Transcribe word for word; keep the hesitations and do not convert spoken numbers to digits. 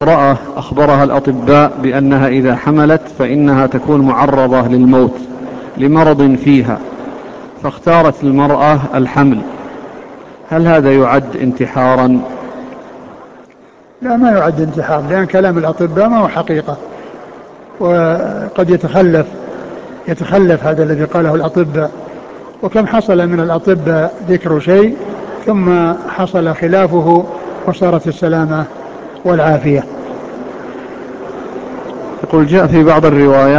امرأة أخبرها الأطباء بأنها إذا حملت فإنها تكون معرضة للموت لمرض فيها، فاختارت المرأة الحمل، هل هذا يعد انتحارا؟ لا، ما يعد انتحار، لأن كلام الأطباء ما هو حقيقة، وقد يتخلف يتخلف هذا الذي قاله الأطباء، وكم حصل من الأطباء ذكر شيء ثم حصل خلافه وصارت السلامة والعافية. يقول: جاء في بعض الروايات